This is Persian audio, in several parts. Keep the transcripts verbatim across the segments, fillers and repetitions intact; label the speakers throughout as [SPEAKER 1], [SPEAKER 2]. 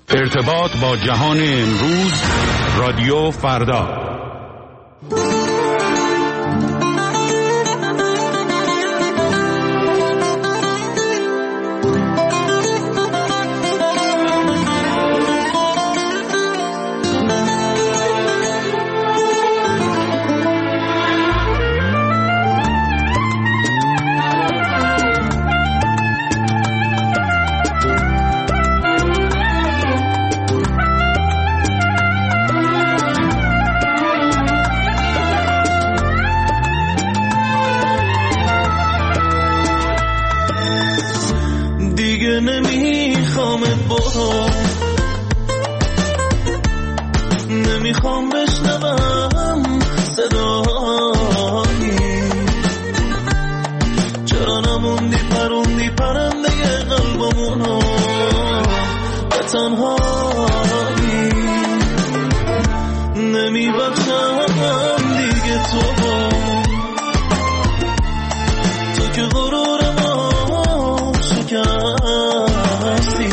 [SPEAKER 1] ارتباط با جهان امروز، رادیو فردا.
[SPEAKER 2] نمیخوام بشنوم صدایی، چرا نموندی پروندی پرنده قلبمونو به تنهایی. نمیبخشم دیگه تو تو که غرور ما شکستی،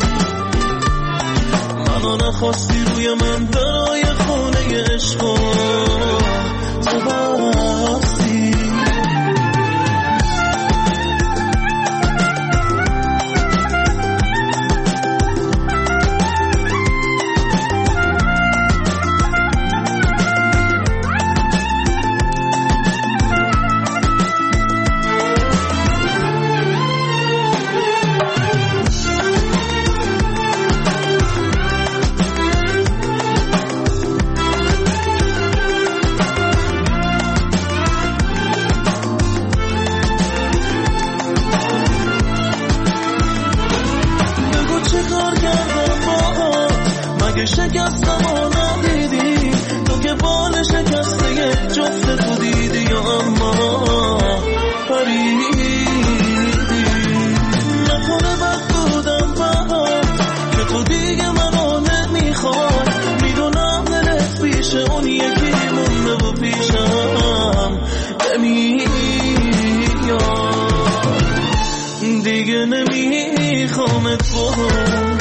[SPEAKER 2] منو نخواستی روی من درای خونه عشقو تو بستی. شکستم و ندیدی تو که بال شکسته یه جفت تو دیدی، اما پریدی. نکنه بد بودم برات که تو دیگه منو نمیخوای، میدونم دلت پیش اون یکی مونده و پیشم نمیاد. دیگه نمیخوامت بود،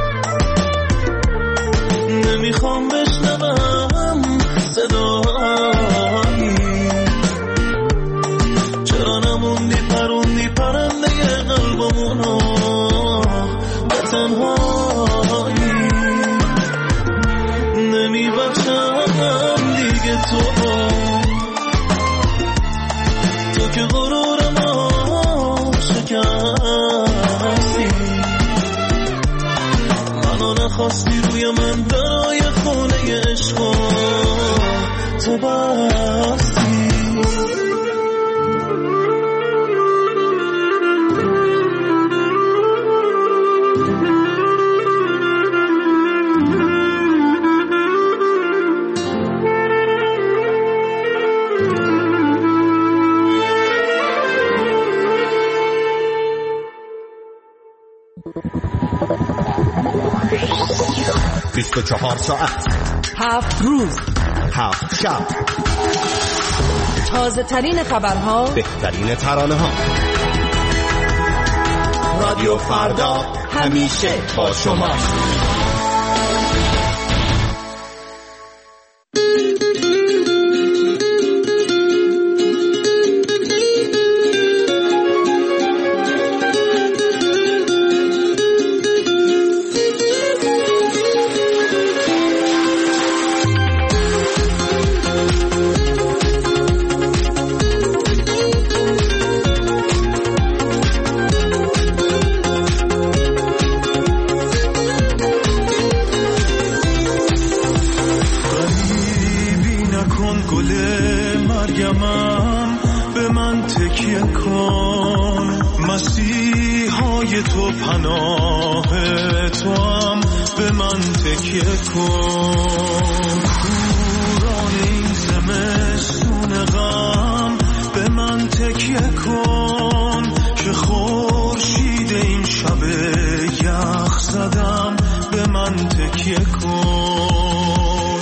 [SPEAKER 2] نمیخوام بشنوم صدایی، چرا نموندی پروندی پرنده قلبمونو به تنهایی. نمیبخشم دیگه تو تو که غرور ما شکستی، منو نخواستی روی من درای خونه عشقو تو بستی.
[SPEAKER 3] بیست و چهار ساعت،
[SPEAKER 4] هفت روز،
[SPEAKER 3] هفت شب،
[SPEAKER 4] تازه ترین خبرها،
[SPEAKER 3] بهترین ترانه ها. رادیو فردا همیشه با شماست.
[SPEAKER 2] تو پناه تو هم به من تکیه کن، کوران این زمستون غم به من تکیه کن، که خورشید این شب یخ زدم به من تکیه کن.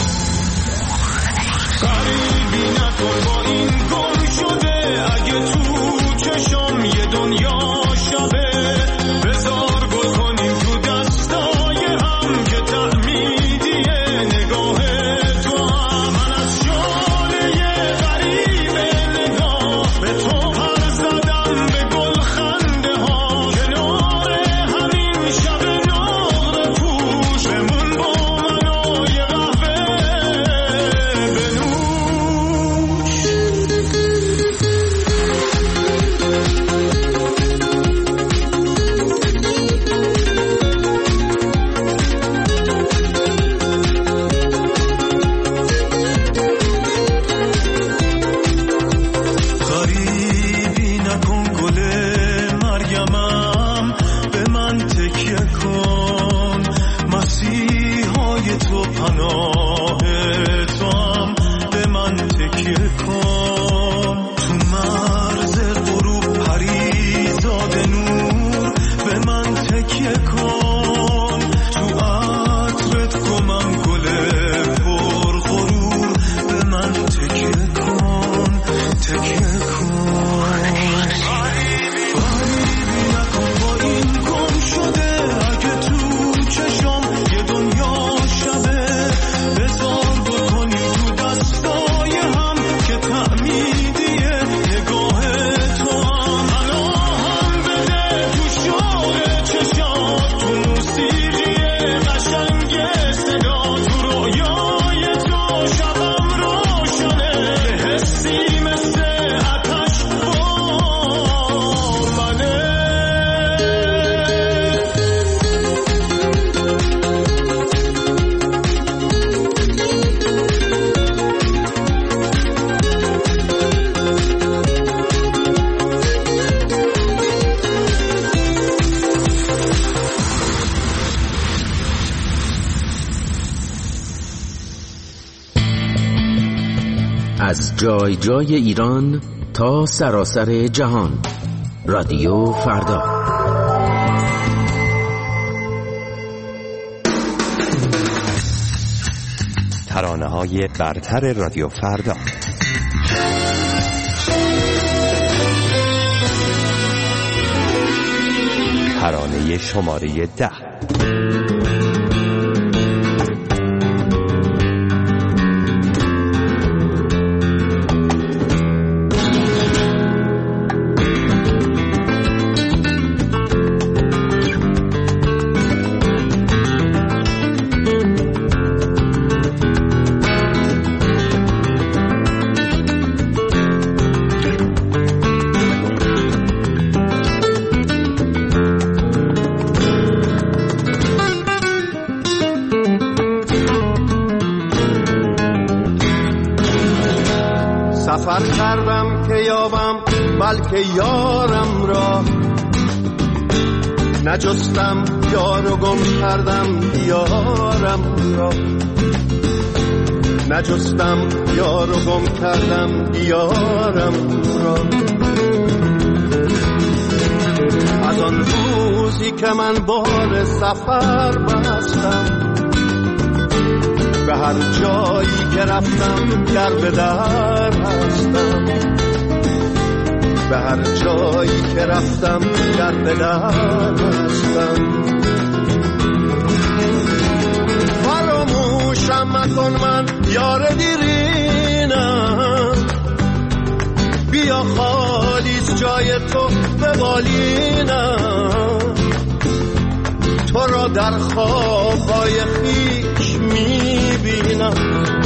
[SPEAKER 2] غریبی نکن با این گم شده، اگه تو چشم یه دنیا شبه، بذار گل کنیم تو دستای هم، کن، مسیحای تو پناه تو هم به من تکیه کن. تو مرز غروب پریزاد نور به من تکیه کن، تو عطرت گمم گل پر غرور به من تکیه کن، تکیه کن. غریبی نکن با این گم شده، اگه تو چشم یه دنیا شبه، بذار بکنی تو دستای هم که تعمیدیه نگاه تو هم. پناهم بده تو شوق چشات، تو موسیقی قشنگ صدا، تو رویای تو شبم روشنه، حسی مثل آتش با منه.
[SPEAKER 5] از جای جای ایران تا سراسر جهان، رادیو فردا.
[SPEAKER 3] ترانه‌های برتر رادیو فردا. ترانه شماره ده.
[SPEAKER 6] سفر کردم که یابم بلکه یارم را، نجستم یار و گم کردم یارم را، نجستم یار و گم کردم یارم را. از آن روزی که من بار سفر بستم، به هر جایی که رفتم در به در هستم، به هر جایی که رفتم در به در هستم. فراموشم مکن من یار دیرینم، بیا خالیت جای تو به بالینم، تو را در خوابهای خیش میبینم.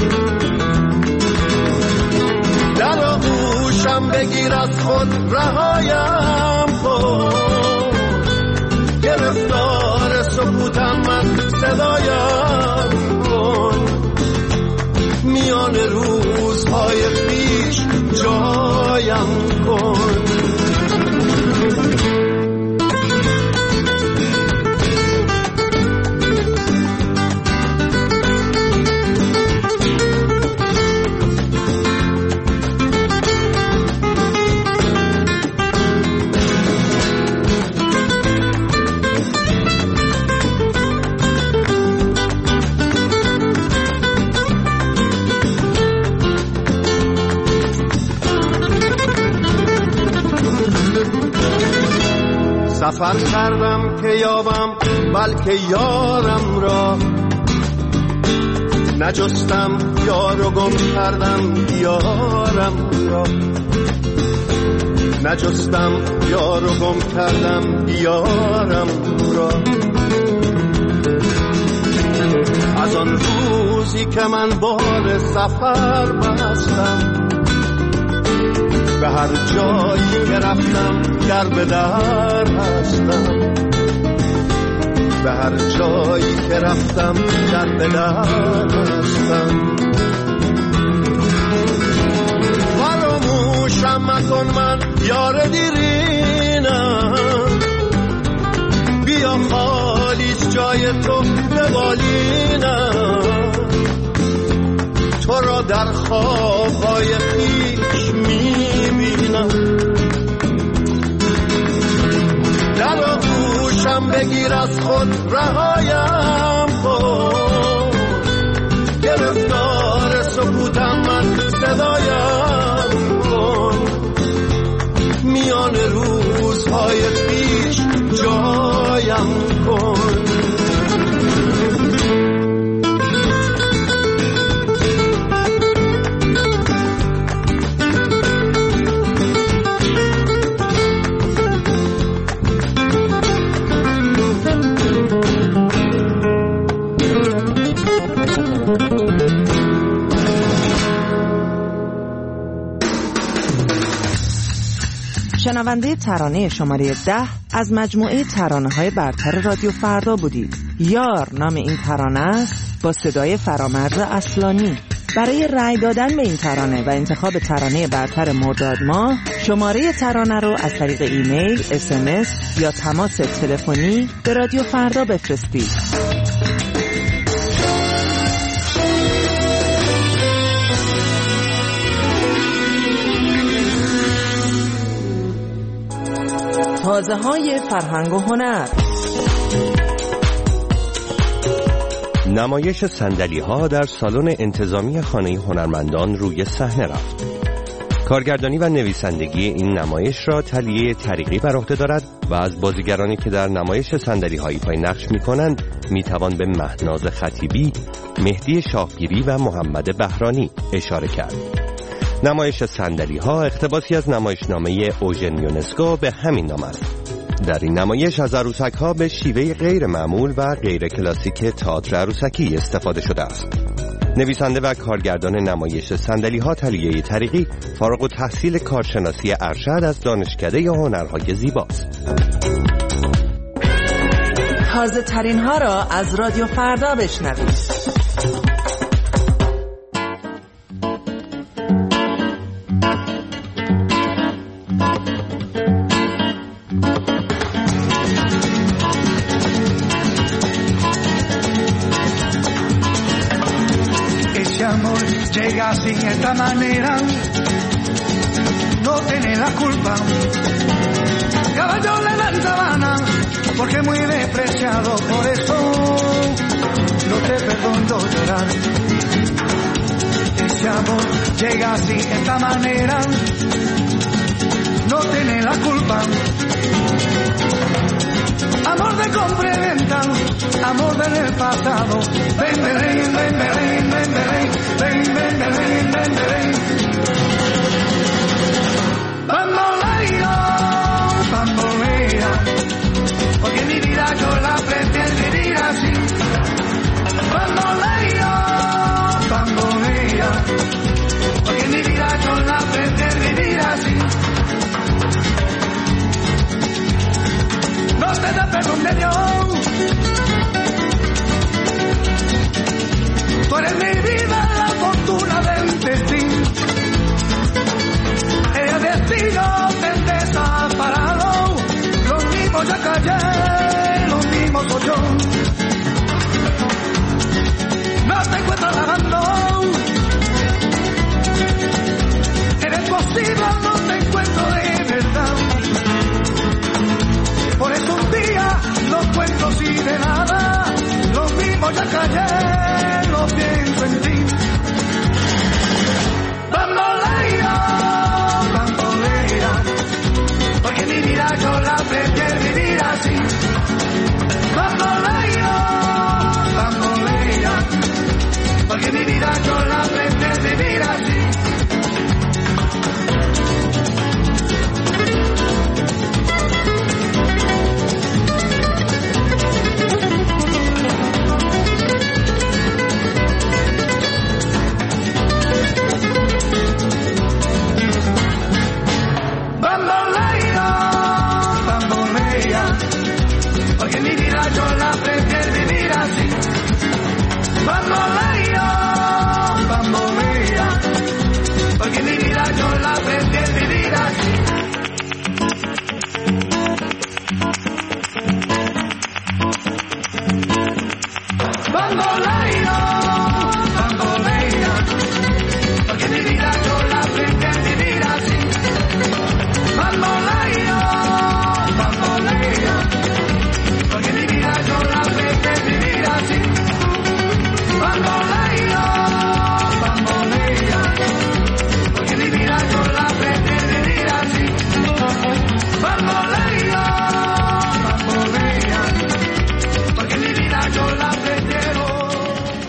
[SPEAKER 6] در آغوشم بگیر از خود رهایم کن، گرفتار سکوتم من صدایم کن، میان روزهای خیش جایم کن. سفر کردم که یابم بلکه یارم را، نجستم یار و گم کردم یارم را، نجستم یار و گم کردم یارم را. از آن روزی که من بار سفر بستم، به هر جایی که رفتم در به در هستم، به هر جایی که رفتم در به در هستم. فراموشم مکن من یار دیرینم، بیا خالی جای تو به بالینم، تو را در خوابهای خویش میبینم. در آغوشم بگیر از خود رهایم کن، گرفتار سکوتم من صدایم کن، میان روزهای پیش جایم کن.
[SPEAKER 4] شنونده ترانه شماره ده از مجموعه ترانه‌های برتر رادیو فردا بودید. یار نام این ترانه است با صدای فرامرز اصلانی. برای رأی دادن به این ترانه و انتخاب ترانه برتر مرداد ماه، شماره ترانه رو از طریق ایمیل، اس ام اس یا تماس تلفنی به رادیو فردا بفرستید. تازه های فرهنگ و هنر.
[SPEAKER 7] نمایش صندلی‌ها در سالن انتظامی خانه هنرمندان روی صحنه رفت. کارگردانی و نویسندگی این نمایش را تلیه طریقی بر عهده دارد و از بازیگرانی که در نمایش صندلی‌هایی پای نقش می‌کنند می‌توان به مهناز خطیبی، مهدی شاهگیری و محمد بهرانی اشاره کرد. نمایش صندلی‌ها اقتباسی از نمایشنامه اوژن یونسکو به همین نام است. در این نمایش از عروسک‌ها به شیوه غیر معمول و غیر کلاسیک تئاتر عروسکی استفاده شده است. نویسنده و کارگردان نمایش صندلی‌ها تلیه طریقی فارغ التحصیل کارشناسی ارشد از دانشکده هنرهای زیباست.
[SPEAKER 4] تازه ترین ها را از رادیو فردا بشنوید.
[SPEAKER 8] Llega así de esta manera, no tiene la culpa. Caballo de la sabana, porque muy despreciado, por eso no te perdono llorar. Ese amor llega así de esta manera, no tiene la culpa. Amor de compra y venta, amor del pasado. Ven, ven, ven, ven, ven, ven, ven, ven, ven, ven, ven, ven. Bamboleo, bambolea, porque mi vida yo la prefiero vivir así. Bamboleo, bambolea, porque mi vida yo la prefiero vivir así. No te da perdón de Dios. Tú eres mi vida, la fortuna del destino. El destino te desaparado. Los mismos ya callé, los mismos soy yo. No te encuentro lavando. Eres posible, no te encuentro de verdad. Por eso un día no cuento si de nada, lo mismo ya callé, lo pienso en ti. Bambolea, bambolea, porque mi vida yo la prefiero vivir así. Bambolea, bambolea, porque mi vida yo la prefiero vivir así.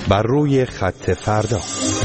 [SPEAKER 7] بر روی خط فردا.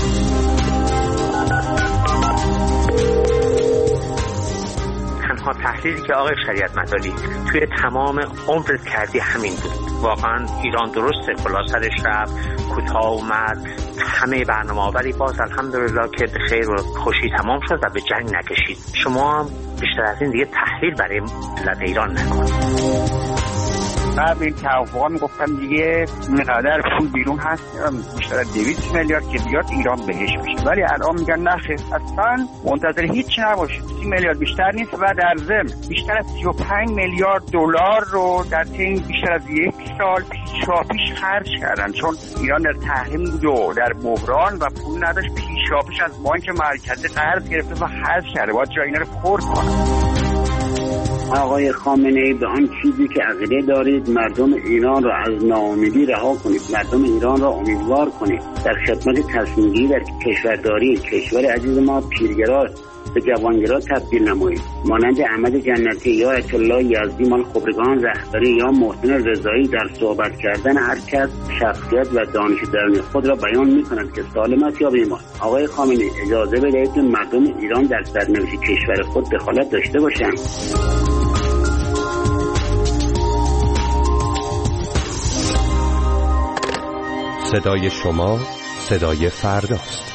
[SPEAKER 9] تنها تحلیلی که آقای شریعت مداری توی تمام عمرت کردی همین بود. واقعا ایران درسته کلا سرش رفت، کوتاه اومد، همه برنامه آوری باز الحمدلله که به خیر و خوشی تمام شد و به جنگ نکشید. شما هم بیشتر از این دیگه تحلیل برای ملت ایران نکنید.
[SPEAKER 10] قبل این توافقا میگفتن دیگه اینقدر پول بیرون هست، بیشتر از دویست میلیارد که بیاد ایران بهش میشه، ولی الان میگن نخیر، اصلا منتظر هیچ نباشید، سی میلیارد بیشتر نیست و در ضمن بیشتر از سی و پنج میلیارد دلار رو در طی بیشتر از یک سال پیشاپیش خرج کردن، چون ایران در تحریم بود و در بحران و پول نداشت، پیشاپیش از بانک مرکزی قرض گرفته و خرج کرده، باید جای اینا رو پر کنه.
[SPEAKER 11] آقای خامنه‌ای به آن چیزی که عقیده دارید مردم ایران را از ناامیدی رها کنید، مردم ایران را امیدوار کنید، در خدمت تصمیم‌گیری در کشورداری کشور عزیز ما پیرگرا به جوانگرا تبدیل نمایید، مانند احمد جنتی یا آیت الله یزدی مال خبرگان رهبری یا محسن رضایی در صحبت کردن هر کس شخصیت و دانش درونی خود را بیان می‌کنند که سالم است یا بیمار. آقای خامنه‌ای اجازه بدهید که مردم ایران در سرنوشت کشور خود دخالت داشته باشند.
[SPEAKER 7] صدای شما صدای فرداست.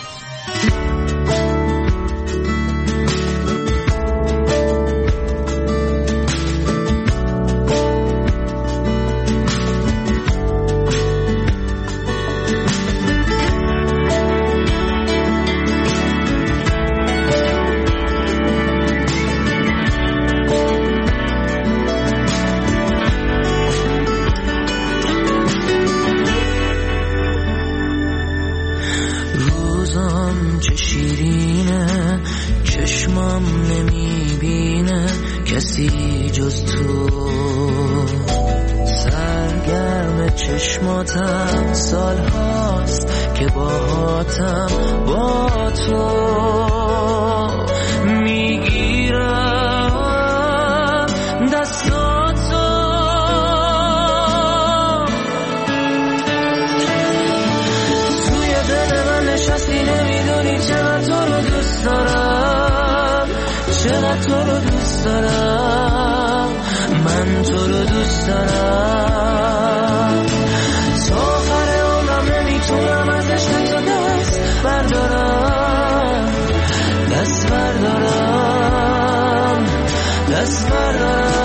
[SPEAKER 2] چشماتم سال هاست که باهاتم با تو میگیرم دستاتو، توی دل من نشستی نمیدونی چقدر تو رو دوست دارم، چقدر تو رو دوست دارم، من تو رو دوست دارم، میتونم از عشق تو دست بردارم، دست بردارم، دست بردارم.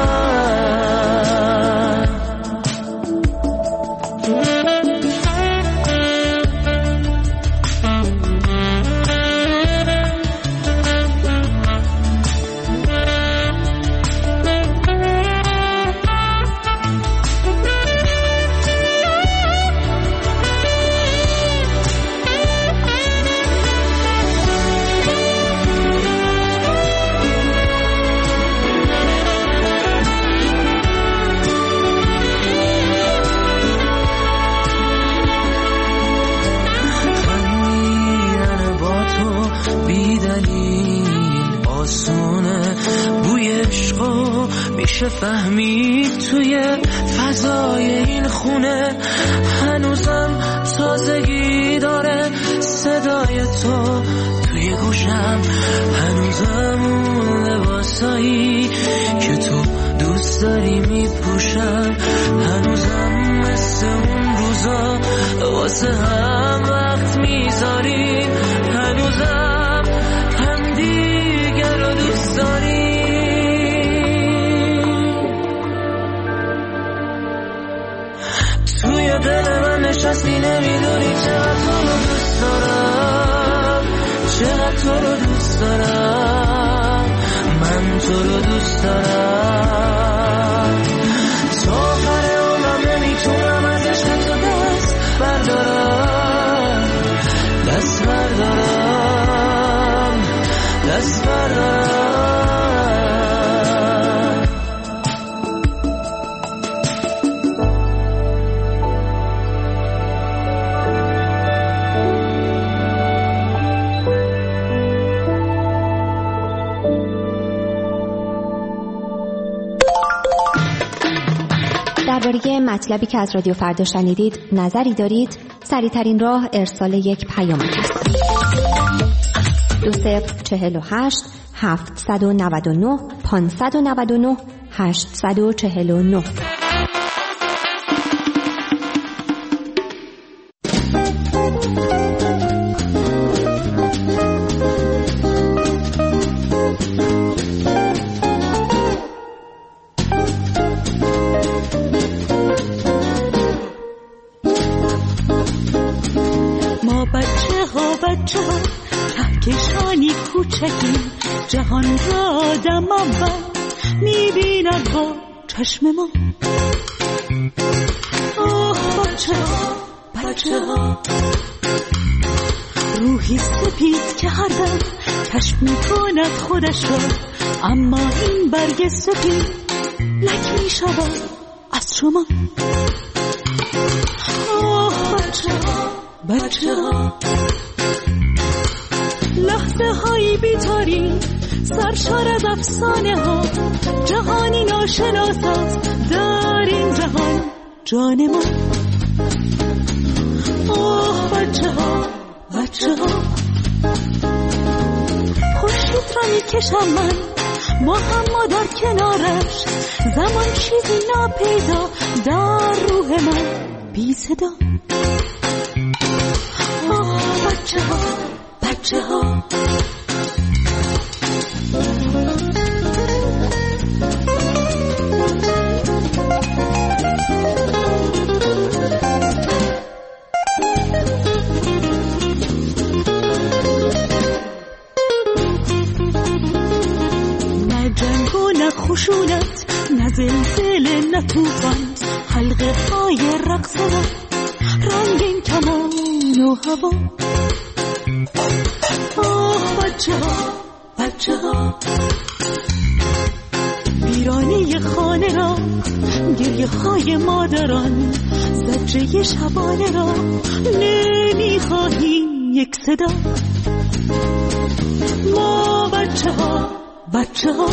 [SPEAKER 2] میشه فهمید توی فضای این خونه، هنوزم تازگی داره صدای تو توی گوشم، هنوزم اون لباسایی که تو دوست داری میپوشم، هنوزم مثل اون روزا واسه هم وقت میذاریم، هنوزم هم دیگر رو دوست داریم. توی دل من نشستی نمیدونی چقدر تو رو دوست دارم، چقدر تو رو دوست دارم، من تو رو دوست دارم، تا آخر عمرم نمیتونم از عشق تو دست بردارم، دست بردارم، دست بردارم.
[SPEAKER 12] درباره مطلبی که از رادیو فردا شنیدید نظری دارید؟ سریع‌ترین راه ارسال یک پیامک است. دو صفر چهل و هشت هفتصد و نود و نه پانصد و نود و نه هشتصد و چهل و نه.
[SPEAKER 13] ما بچه ها بچه ها کهکشانی کوچکیم، جهان را آدم اول میبیند با چشم ما. آه بچه ها بچه ها، روحی سپید که هر دم کشف میکند خودش را، اما این برگ سپید لک میشود از شما. آه بچه ها بچه ها، لحظه هایی بیتاری سرشار از افسانه ها، جهانی ناشناس است در این جهان جان ما. آه بچه ها بچه ها، خورشید را میکشم من ما هم ما در کنارش، زمان چیزی ناپیدا در روح من بی صدا. آه بچه ها بچه ها، نه جنگ و نه خشونت، نه زلزله نه طوفان، حلقه های رقص و رنگین کمان و هوا. آه بچه ها بچه ها، ویرانه خانه را، گریه های مادران، زجه شبانه را نمیخواهیم یک صدا. ما بچه ها بچه ها،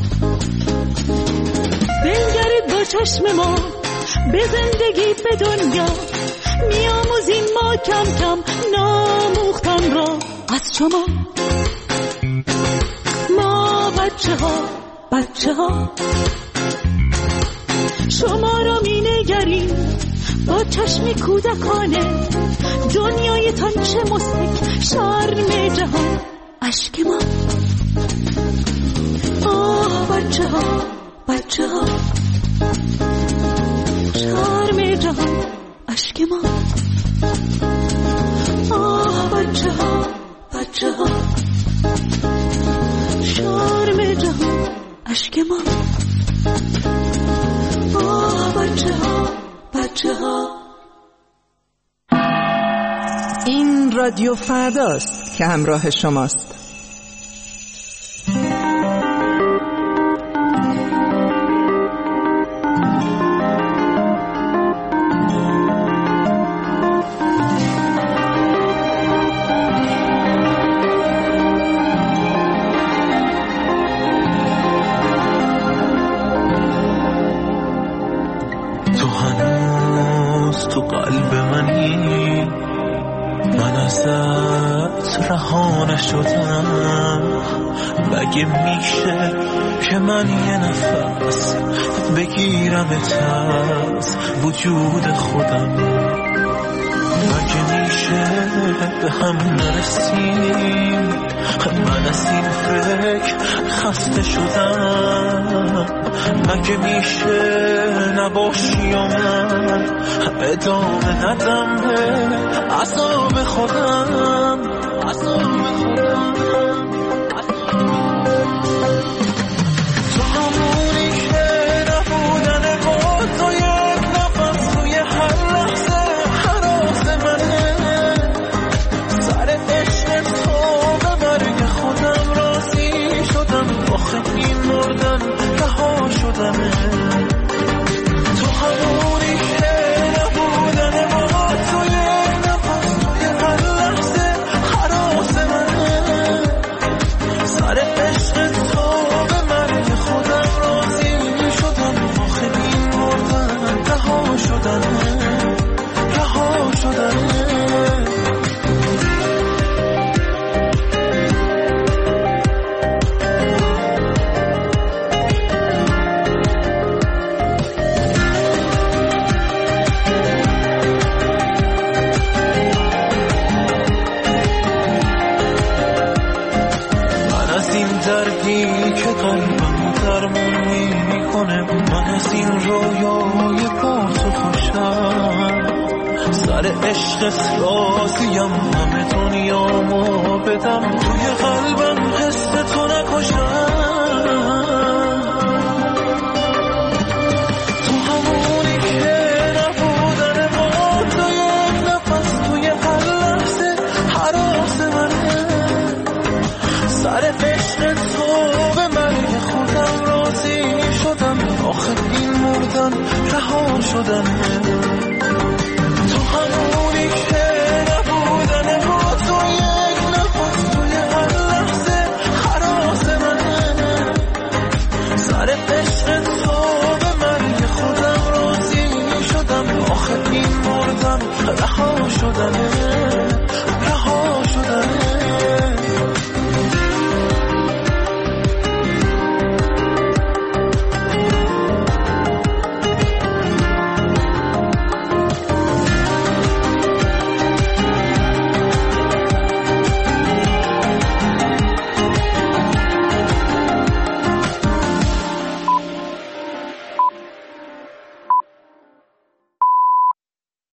[SPEAKER 13] بنگرید با چشم ما به زندگی به دنیا، میاموزیم ما کم کم ناموختن را از شما. ما بچه ها بچه ها، شما را می نگریم با چشم کودکانه، دنیایتان چه مستک شرم جهان اشک ما. آه بچه ها بچه ها، شرم جهان اشک ما. آه بچه ها بچه ها، شرم جهان اشک ما. آه بچه ها بچه ها.
[SPEAKER 4] این رادیو فرداست که همراه شماست.
[SPEAKER 2] مگه میشه که من یه نفس بگیرمت از وجود خودم؟ مگه میشه به هم نرسیم؟ من از این فکر خسته شدم. مگه میشه نباشی و من ادامه ندم به عذاب خودم، عذاب خودم. تو همونی که نبودن با تو یک نفس توی هر لحظه حراس منه. سر عشق تو به مرگ خودم راضی شدم، آخه این مردن رها شدمه. تو همونی که نبودن با تو یک نفس توی هر لحظه حراس منه. سر عشقت راضیم همه دنیامو بدم توی قلبم حس تو نکشم تو همونی که نبودن ما تو یک نفس توی هر لحظه حراس منه سر عشق تو به مرگ خودم راضی شدم آخه این مردن رها شدن